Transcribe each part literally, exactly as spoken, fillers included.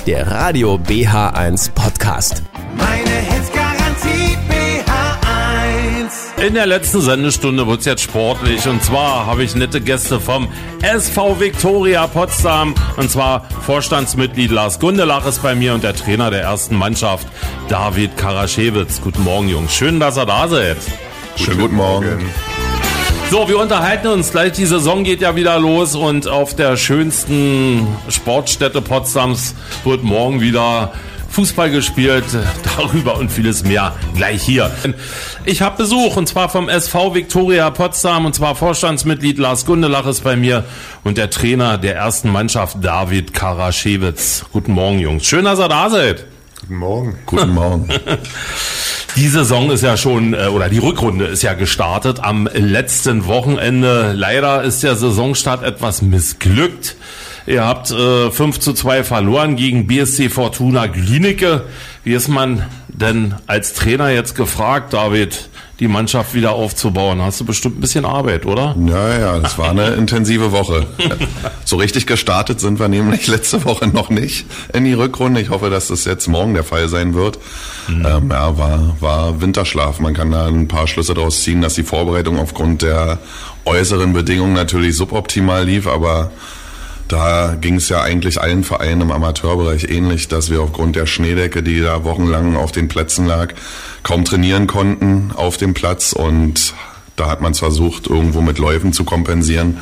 der Radio B H eins Podcast. Meine Hits-Garantie B H eins. In der letzten Sendestunde wird's jetzt sportlich und zwar habe ich nette Gäste vom S V Viktoria Potsdam und zwar Vorstandsmitglied Lars Gundelach ist bei mir und der Trainer der ersten Mannschaft David Karaschewitz. Guten Morgen, Jungs. Schön, dass ihr da seid. Schönen guten Morgen. So, wir unterhalten uns gleich. Die Saison geht ja wieder los und auf der schönsten Sportstätte Potsdams wird morgen wieder Fußball gespielt. Darüber und vieles mehr gleich hier. Ich habe Besuch und zwar vom S V Viktoria Potsdam und zwar Vorstandsmitglied Lars Gundelach ist bei mir und der Trainer der ersten Mannschaft David Karaschewitz. Guten Morgen, Jungs. Schön, dass ihr da seid. Guten Morgen. Guten Morgen. Die Saison ist ja schon, oder die Rückrunde ist ja gestartet am letzten Wochenende. Leider ist der Saisonstart etwas missglückt. Ihr habt äh, fünf zu zwei verloren gegen B S C Fortuna Glienicke. Wie ist man denn als Trainer jetzt gefragt, David, die Mannschaft wieder aufzubauen? Hast du bestimmt ein bisschen Arbeit, oder? Ja, ja, das war eine intensive Woche. So richtig gestartet sind wir nämlich letzte Woche noch nicht in die Rückrunde. Ich hoffe, dass das jetzt morgen der Fall sein wird. Mhm. Ähm, ja, war, war Winterschlaf. Man kann da ein paar Schlüsse daraus ziehen, dass die Vorbereitung aufgrund der äußeren Bedingungen natürlich suboptimal lief, aber da ging es ja eigentlich allen Vereinen im Amateurbereich ähnlich, dass wir aufgrund der Schneedecke, die da wochenlang auf den Plätzen lag, kaum trainieren konnten auf dem Platz und da hat man es versucht, irgendwo mit Läufen zu kompensieren.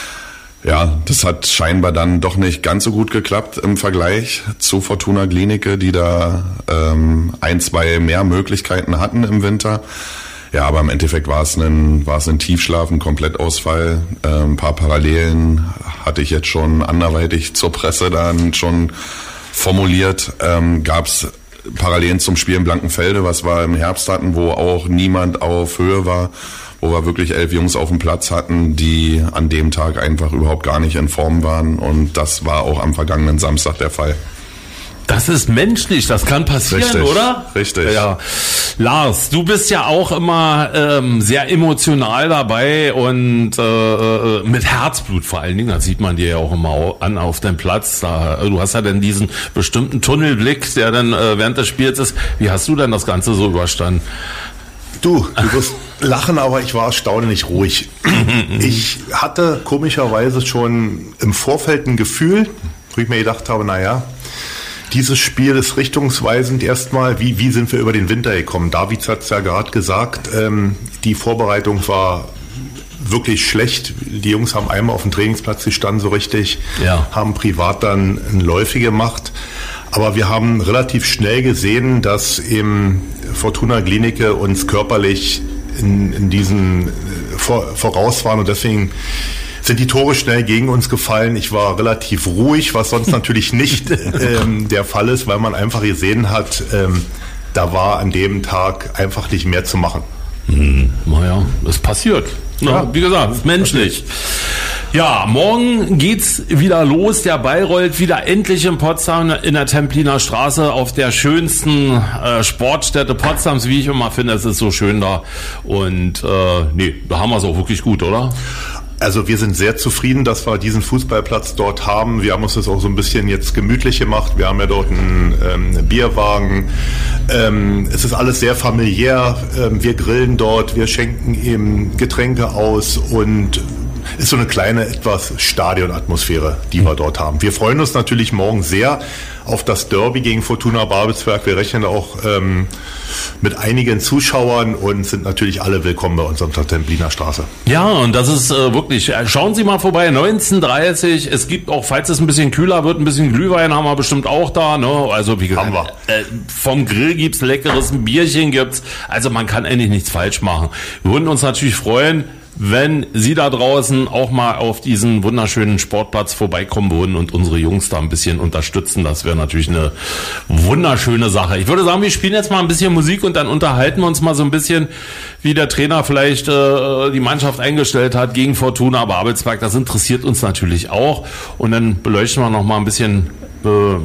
Ja, das hat scheinbar dann doch nicht ganz so gut geklappt im Vergleich zu Fortuna Glienicke, die da ähm, ein, zwei mehr Möglichkeiten hatten im Winter. Ja, aber im Endeffekt war es ein, war es ein Tiefschlaf, ein Komplettausfall. Äh, ein paar Parallelen hatte ich jetzt schon anderweitig zur Presse dann schon formuliert. Ähm, Gab es Parallelen zum Spiel in Blankenfelde, was wir im Herbst hatten, wo auch niemand auf Höhe war, wo wir wirklich elf Jungs auf dem Platz hatten, die an dem Tag einfach überhaupt gar nicht in Form waren. Und das war auch am vergangenen Samstag der Fall. Das ist menschlich, das kann passieren, Richtig, oder? Richtig. Ja. Lars, du bist ja auch immer ähm, sehr emotional dabei und äh, mit Herzblut vor allen Dingen, das sieht man dir ja auch immer an auf dem Platz. Da, du hast ja dann diesen bestimmten Tunnelblick, der dann äh, während des Spiels ist. Wie hast du denn das Ganze so überstanden? Du, du wirst lachen, aber ich war erstaunlich ruhig. Ich hatte komischerweise schon im Vorfeld ein Gefühl, wo ich mir gedacht habe, naja, dieses Spiel ist richtungsweisend erstmal. Wie, wie sind wir über den Winter gekommen? David hat es ja gerade gesagt, ähm, die Vorbereitung war wirklich schlecht. Die Jungs haben einmal auf dem Trainingsplatz gestanden so richtig, ja. haben privat dann ein Läufe gemacht. Aber wir haben relativ schnell gesehen, dass eben Fortuna Glienicke uns körperlich in, in diesen vor, voraus waren und deswegen sind die Tore schnell gegen uns gefallen. Ich war relativ ruhig, was sonst natürlich nicht ähm, der Fall ist, weil man einfach gesehen hat, ähm, da war an dem Tag einfach nicht mehr zu machen. Hm, naja, es passiert. Ja, ja. Wie gesagt, es ist menschlich. Ja, morgen geht's wieder los. Der Ball rollt wieder endlich in Potsdam in der Templiner Straße auf der schönsten äh, Sportstätte Potsdams, wie ich immer finde. Es ist so schön da. Und äh, nee, da haben wir es auch wirklich gut, oder? Also wir sind sehr zufrieden, dass wir diesen Fußballplatz dort haben. Wir haben uns das auch so ein bisschen jetzt gemütlich gemacht. Wir haben ja dort einen, ähm, einen Bierwagen. Ähm, es ist alles sehr familiär. Ähm, wir grillen dort, wir schenken eben Getränke aus und ist so eine kleine etwas Stadionatmosphäre, die wir dort haben. Wir freuen uns natürlich morgen sehr auf das Derby gegen Fortuna Babelsberg. Wir rechnen auch ähm, mit einigen Zuschauern und sind natürlich alle willkommen bei uns auf der Templiner Straße. Ja, und das ist äh, wirklich, schauen Sie mal vorbei, neunzehn Uhr dreißig. Es gibt auch, falls es ein bisschen kühler wird, ein bisschen Glühwein haben wir bestimmt auch da. Ne? Also wie gesagt, haben wir. Äh, vom Grill gibt's leckeres, ein Bierchen gibt's. Also man kann eigentlich nichts falsch machen. Wir würden uns natürlich freuen, wenn Sie da draußen auch mal auf diesen wunderschönen Sportplatz vorbeikommen würden und unsere Jungs da ein bisschen unterstützen. Das wäre natürlich eine wunderschöne Sache. Ich würde sagen, wir spielen jetzt mal ein bisschen Musik und dann unterhalten wir uns mal so ein bisschen, wie der Trainer vielleicht äh, die Mannschaft eingestellt hat gegen Fortuna Babelsberg. Das interessiert uns natürlich auch. Und dann beleuchten wir noch mal ein bisschen äh,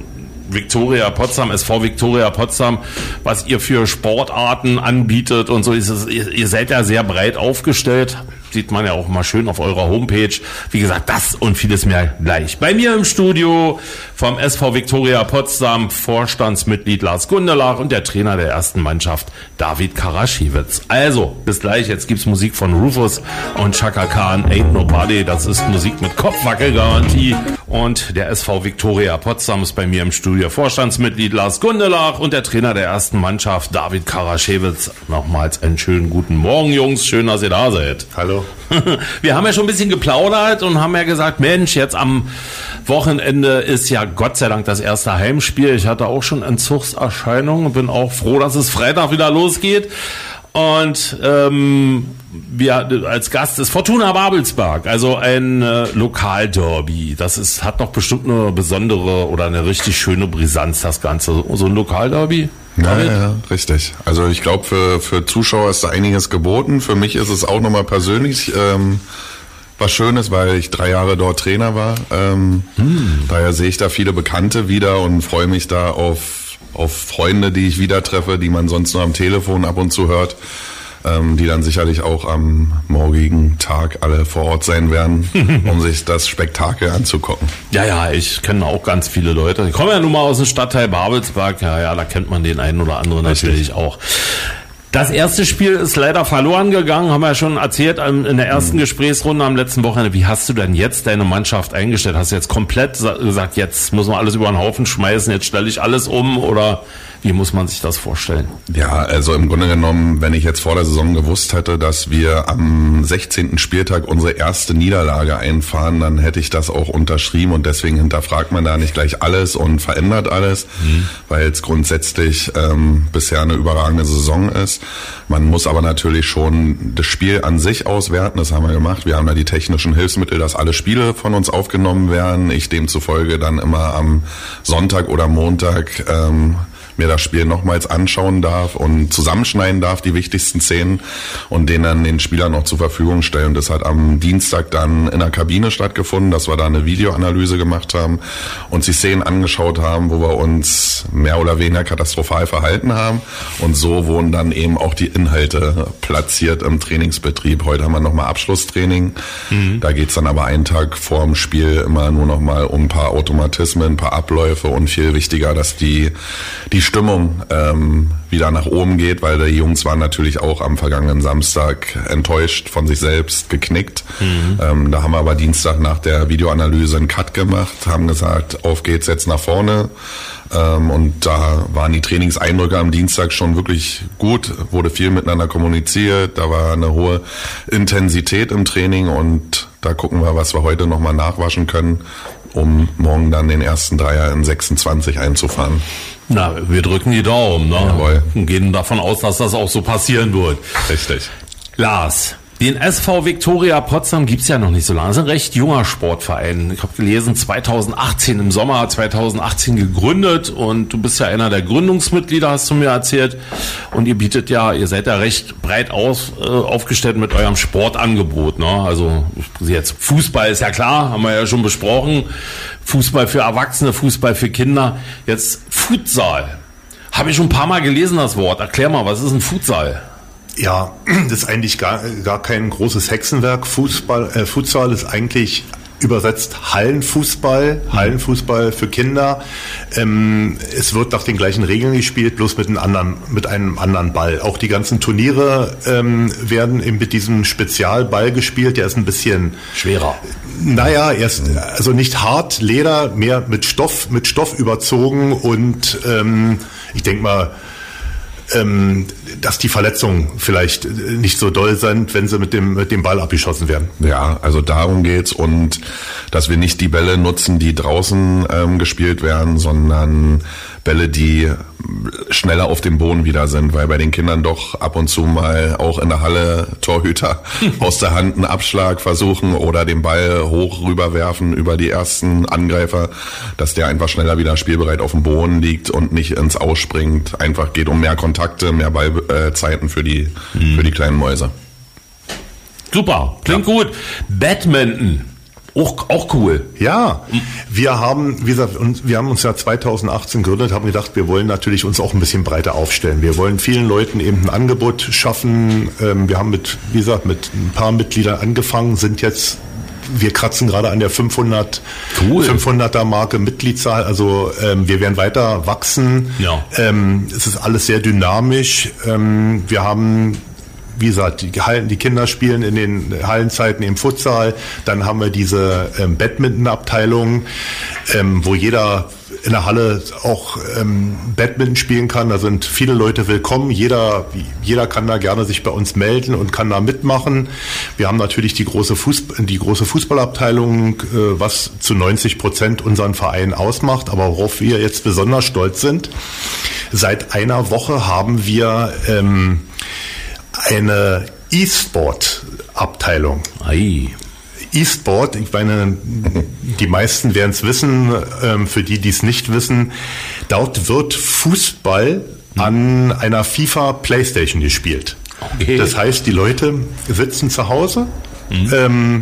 Viktoria Potsdam, S V Viktoria Potsdam, was ihr für Sportarten anbietet und so. Ist es, ihr, ihr seid ja sehr breit aufgestellt. sieht man ja auch mal schön auf eurer Homepage. Wie gesagt, das und vieles mehr gleich. Bei mir im Studio vom S V Viktoria Potsdam Vorstandsmitglied Lars Gundelach und der Trainer der ersten Mannschaft David Karaschewitz. Also, bis gleich. Jetzt gibt's Musik von Rufus und Chaka Khan, Ain't Nobody. Das ist Musik mit Kopfwackelgarantie. Und der S V Viktoria Potsdam ist bei mir im Studio Vorstandsmitglied Lars Gundelach und der Trainer der ersten Mannschaft David Karaschewitz. Nochmals einen schönen guten Morgen, Jungs. Schön, dass ihr da seid. Hallo. Wir haben ja schon ein bisschen geplaudert und haben ja gesagt, Mensch, jetzt am Wochenende ist ja Gott sei Dank das erste Heimspiel. Ich hatte auch schon Entzugserscheinungen und bin auch froh, dass es Freitag wieder losgeht. Und ähm, wir als Gast ist Fortuna Babelsberg, also ein äh, Lokalderby. Das ist, hat doch bestimmt eine besondere oder eine richtig schöne Brisanz, das Ganze. So ein Lokalderby? Ja, ja, ja, richtig. Also ich glaube, für, für Zuschauer ist da einiges geboten. Für mich ist es auch nochmal persönlich ähm, was Schönes, weil ich drei Jahre dort Trainer war. Ähm, hm. Daher sehe ich da viele Bekannte wieder und freue mich da auf auf Freunde, die ich wieder treffe, die man sonst nur am Telefon ab und zu hört, ähm, die dann sicherlich auch am morgigen Tag alle vor Ort sein werden, um sich das Spektakel anzugucken. Ja, ja, ich kenne auch ganz viele Leute. Ich komme ja nun mal aus dem Stadtteil Babelsberg, ja, ja, da kennt man den einen oder anderen natürlich Richtig. auch. Das erste Spiel ist leider verloren gegangen, haben wir ja schon erzählt in der ersten mhm. Gesprächsrunde am letzten Wochenende. Wie hast du denn jetzt deine Mannschaft eingestellt? Hast du jetzt komplett gesagt, jetzt muss man alles über den Haufen schmeißen, jetzt stelle ich alles um oder wie muss man sich das vorstellen? Ja, also im Grunde genommen, wenn ich jetzt vor der Saison gewusst hätte, dass wir am sechzehnten Spieltag unsere erste Niederlage einfahren, dann hätte ich das auch unterschrieben und deswegen hinterfragt man da nicht gleich alles und verändert alles, mhm. weil es grundsätzlich ähm, bisher eine überragende Saison ist. Man muss aber natürlich schon das Spiel an sich auswerten, das haben wir gemacht. Wir haben da die technischen Hilfsmittel, dass alle Spiele von uns aufgenommen werden. Ich demzufolge dann immer am Sonntag oder Montag ähm, mir das Spiel nochmals anschauen darf und zusammenschneiden darf, die wichtigsten Szenen und den dann den Spielern noch zur Verfügung stellen. Das hat am Dienstag dann in der Kabine stattgefunden, dass wir da eine Videoanalyse gemacht haben, uns die Szenen angeschaut haben, wo wir uns mehr oder weniger katastrophal verhalten haben und so wurden dann eben auch die Inhalte platziert im Trainingsbetrieb. Heute haben wir nochmal Abschlusstraining. Mhm. Da geht's dann aber einen Tag vor dem Spiel immer nur nochmal um ein paar Automatismen, ein paar Abläufe und viel wichtiger, dass die die Stimmung ähm, wieder nach oben geht, weil die Jungs waren natürlich auch am vergangenen Samstag enttäuscht von sich selbst, geknickt. Mhm. Ähm, da haben wir aber Dienstag nach der Videoanalyse einen Cut gemacht, haben gesagt, auf geht's jetzt nach vorne. Ähm, und da waren die Trainingseindrücke am Dienstag schon wirklich gut, wurde viel miteinander kommuniziert, da war eine hohe Intensität im Training und da gucken wir, was wir heute nochmal nachwaschen können, um morgen dann den ersten Dreier in sechsundzwanzig einzufahren. Na, wir drücken die Daumen, ne? Jawohl. Und gehen davon aus, dass das auch so passieren wird. Richtig. Lars, den S V Viktoria Potsdam gibt's ja noch nicht so lange. Das ist ein recht junger Sportverein. Ich habe gelesen, zweitausendachtzehn, im Sommer zweitausendachtzehn gegründet und du bist ja einer der Gründungsmitglieder, hast du mir erzählt. Und ihr bietet ja, ihr seid ja recht breit aus, äh, aufgestellt mit eurem Sportangebot, ne? Also jetzt Fußball ist ja klar, haben wir ja schon besprochen. Fußball für Erwachsene, Fußball für Kinder. Jetzt Futsal. Habe ich schon ein paar Mal gelesen, das Wort. Erklär mal, was ist ein Futsal? Ja, das ist eigentlich gar, gar kein großes Hexenwerk. Fußball, äh, Futsal ist eigentlich übersetzt Hallenfußball, Hallenfußball für Kinder. Ähm, es wird nach den gleichen Regeln gespielt, bloß mit einem anderen, mit einem anderen Ball. Auch die ganzen Turniere ähm, werden eben mit diesem Spezialball gespielt. Der ist ein bisschen schwerer. Naja, er ist also nicht hart, Leder, mehr mit Stoff, mit Stoff überzogen und ähm, ich denke mal, Ähm, dass die Verletzungen vielleicht nicht so doll sind, wenn sie mit dem mit dem Ball abgeschossen werden. Ja, also darum geht's und dass wir nicht die Bälle nutzen, die draußen ähm, gespielt werden, sondern Bälle, die schneller auf dem Boden wieder sind, weil bei den Kindern doch ab und zu mal auch in der Halle Torhüter aus der Hand einen Abschlag versuchen oder den Ball hoch rüberwerfen über die ersten Angreifer, dass der einfach schneller wieder spielbereit auf dem Boden liegt und nicht ins Ausspringt. Einfach geht um mehr Kontakte, mehr Ballzeiten für die, mhm. für die kleinen Mäuse. Super, klingt ja. gut. Badminton. Auch, auch cool. Ja, wir haben, wie gesagt, uns, wir haben uns ja zweitausendachtzehn gegründet, haben gedacht, wir wollen natürlich uns auch ein bisschen breiter aufstellen. Wir wollen vielen Leuten eben ein Angebot schaffen. Wir haben mit, wie gesagt, mit ein paar Mitgliedern angefangen, sind jetzt, wir kratzen gerade an der fünfhundert, cool. fünfhunderter Marke Mitgliedszahl. Also ähm, wir werden weiter wachsen. Ja. Ähm, es ist alles sehr dynamisch. Ähm, wir haben, wie gesagt, die, Hallen, die Kinder spielen in den Hallenzeiten im Futsal. Dann haben wir diese ähm, Badminton-Abteilung, ähm, wo jeder in der Halle auch ähm, Badminton spielen kann. Da sind viele Leute willkommen. Jeder, jeder kann da gerne sich bei uns melden und kann da mitmachen. Wir haben natürlich die große, Fußball, die große Fußballabteilung, äh, was zu neunzig Prozent unseren Verein ausmacht, aber worauf wir jetzt besonders stolz sind. Seit einer Woche haben wir ähm, eine E-Sport-Abteilung. Ei. E-Sport, ich meine, die meisten werden es wissen, ähm, für die, die es nicht wissen, dort wird Fußball an einer FIFA Playstation gespielt. Okay. Das heißt, die Leute sitzen zu Hause, mhm. ähm,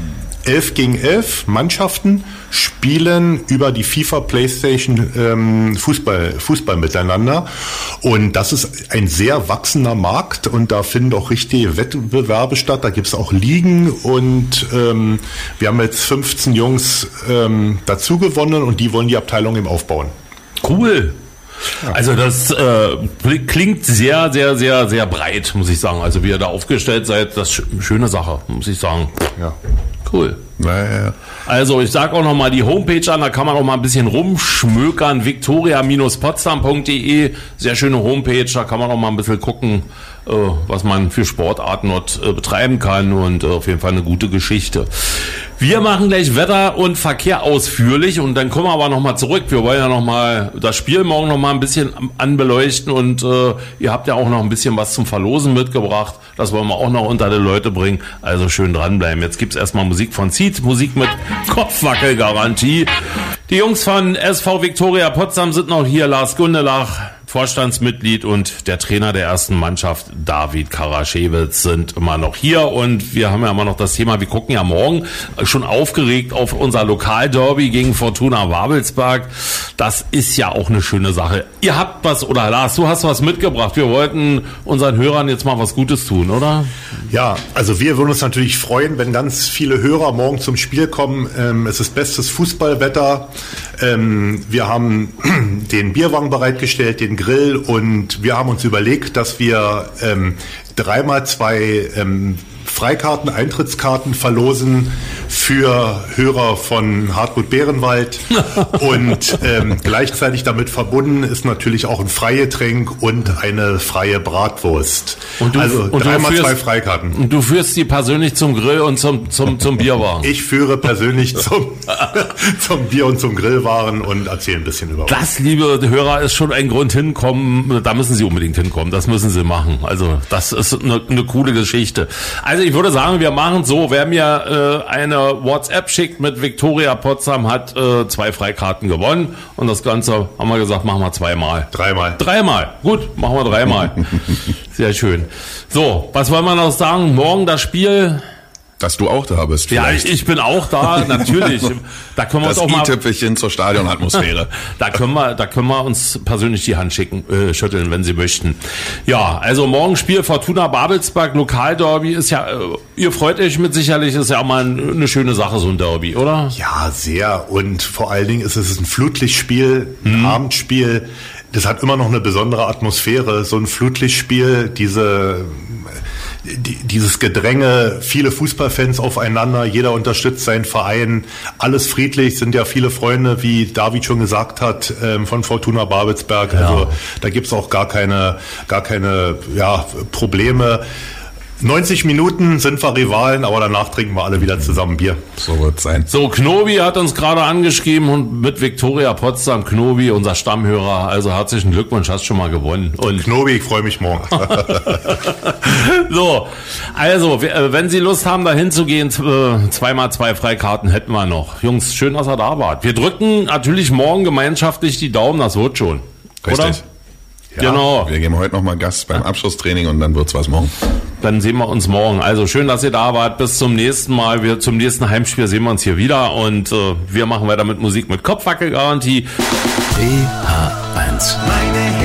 elf gegen elf Mannschaften spielen über die FIFA Playstation ähm, Fußball, Fußball miteinander. Und das ist ein sehr wachsender Markt und da finden auch richtige Wettbewerbe statt. Da gibt es auch Ligen und ähm, wir haben jetzt fünfzehn Jungs ähm, dazu gewonnen und die wollen die Abteilung eben aufbauen. Cool. Also das äh, klingt sehr, sehr, sehr, sehr breit, muss ich sagen. Also wie ihr da aufgestellt seid, das ist eine schöne Sache, muss ich sagen. Ja. Cool. Naja. Also ich sage auch noch mal die Homepage an, da kann man auch mal ein bisschen rumschmökern, viktoria Bindestrich potsdam Punkt de, sehr schöne Homepage, da kann man auch mal ein bisschen gucken, äh, was man für Sportarten dort äh, betreiben kann und äh, auf jeden Fall eine gute Geschichte. Wir machen gleich Wetter und Verkehr ausführlich und dann kommen wir aber noch mal zurück. Wir wollen ja noch mal das Spiel morgen noch mal ein bisschen anbeleuchten und äh, ihr habt ja auch noch ein bisschen was zum Verlosen mitgebracht. Das wollen wir auch noch unter die Leute bringen. Also schön dranbleiben. Jetzt gibt's erstmal Musik von Seed, Musik mit Kopfwackelgarantie. Die Jungs von S V Viktoria Potsdam sind noch hier. Lars Gundelach, Vorstandsmitglied und der Trainer der ersten Mannschaft, David Karaschewitz, sind immer noch hier und wir haben ja immer noch das Thema, wir gucken ja morgen schon aufgeregt auf unser Lokalderby gegen Fortuna Babelsberg. Das ist ja auch eine schöne Sache. Ihr habt was, oder Lars, du hast was mitgebracht. Wir wollten unseren Hörern jetzt mal was Gutes tun, oder? Ja, also wir würden uns natürlich freuen, wenn ganz viele Hörer morgen zum Spiel kommen. Ähm, es ist bestes Fußballwetter. Ähm, wir haben den Bierwagen bereitgestellt, den Grill und wir haben uns überlegt, dass wir ähm, dreimal zwei ähm, Freikarten, Eintrittskarten verlosen für Hörer von Hartmut Bärenwald und ähm, gleichzeitig damit verbunden ist natürlich auch ein Freigetränk und eine freie Bratwurst. Und du, also und dreimal du führst, zwei Freikarten. Und du führst die persönlich zum Grill und zum, zum, zum Bierwagen. Ich führe persönlich zum, zum Bier und zum Grillwaren und erzähle ein bisschen über das, liebe Hörer, ist schon ein Grund hinkommen. Da müssen Sie unbedingt hinkommen. Das müssen Sie machen. Also das ist eine, eine coole Geschichte. Also ich würde sagen, wir machen so, wer mir äh, eine WhatsApp schickt mit Viktoria Potsdam, hat äh, zwei Freikarten gewonnen. Und das Ganze, haben wir gesagt, machen wir zweimal. Dreimal. Dreimal. Gut, machen wir dreimal. Sehr schön. So, was wollen wir noch sagen? Morgen das Spiel. Dass du auch da bist. Ja, vielleicht. ich, ich bin auch da, natürlich. Da können wir das uns auch mal. i-Tüpfelchen zur Stadionatmosphäre. da können wir, da können wir uns persönlich die Hand schicken, äh, schütteln, wenn Sie möchten. Ja, also morgen Spiel Fortuna Babelsberg, Lokalderby ist ja, äh, ihr freut euch mit sicherlich, ist ja auch mal eine schöne Sache, so ein Derby, oder? Ja, sehr. Und vor allen Dingen ist es ein Flutlichtspiel, ein mhm. Abendspiel. Das hat immer noch eine besondere Atmosphäre. So ein Flutlichtspiel, diese, die, dieses Gedränge, viele Fußballfans aufeinander, jeder unterstützt seinen Verein, alles friedlich, sind ja viele Freunde, wie David schon gesagt hat, von Fortuna Babelsberg. Ja. Also da gibt's auch gar keine, gar keine ja, Probleme. neunzig Minuten sind wir Rivalen, aber danach trinken wir alle wieder zusammen Bier. So wird's sein. So, Knobi hat uns gerade angeschrieben und mit Viktoria Potsdam, Knobi, unser Stammhörer, also herzlichen Glückwunsch, hast schon mal gewonnen. Und Knobi, ich freue mich morgen. So, also, wenn Sie Lust haben, da hinzugehen, zweimal zwei Freikarten hätten wir noch. Jungs, schön, dass ihr da wart. Wir drücken natürlich morgen gemeinschaftlich die Daumen, das wird schon. Richtig. Oder? Ja, genau. Wir geben heute noch mal Gas beim Abschlusstraining und dann wird's was morgen. dann sehen wir uns morgen. Also schön, dass ihr da wart. Bis zum nächsten Mal. Wir zum nächsten Heimspiel sehen wir uns hier wieder und äh, wir machen weiter mit Musik mit Kopfwackelgarantie. B H eins. Meine